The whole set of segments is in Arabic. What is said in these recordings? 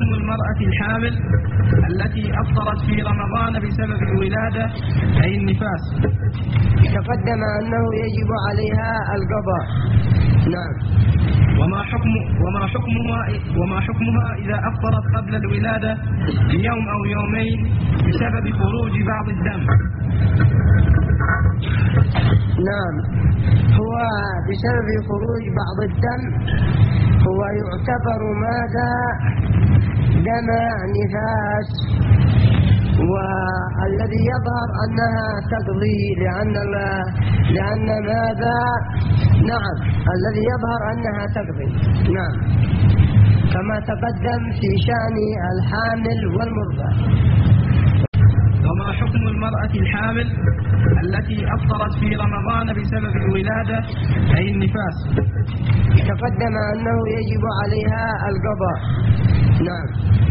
حكم المرأة الحامل التي أفطرت في رمضان بسبب الولادة أي النفاس؟ تقدم أنه يجب عليها القضاء. نعم. وما حكمها إذا أفطرت قبل الولادة بيوم أو يومين بسبب خروج بعض الدم؟ نعم، هو بسبب خروج بعض الدم هو يعتبر ماذا؟ دم نفاس، والذي يظهر أنها تقضي لأن ماذا؟ نعم، الذي يظهر أنها تقضي. نعم، كما تقدم في شأن الحامل والمرضع. وما حكم المرأة الحامل التي أفطرت في رمضان بسبب الولادة أي النفاس؟ تقدم أنه يجب عليها القضاء. نعم.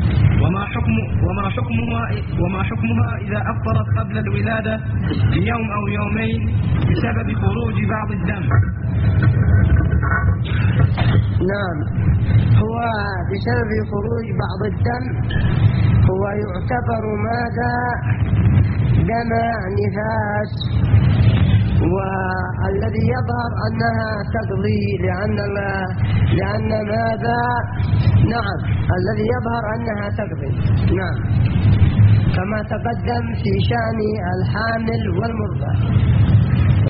وما حكمها إذا أفطرت قبل الولادة بيوم أو يومين بسبب خروج بعض الدم؟ نعم، هو بسبب خروج بعض الدم هو يعتبر ماذا؟ دم نفاس، والذي يظهر أنها تقضي لأن ماذا؟ نعم، الذي يظهر أنها تقضي. نعم، كما تقدم في شأن الحامل والمرضع.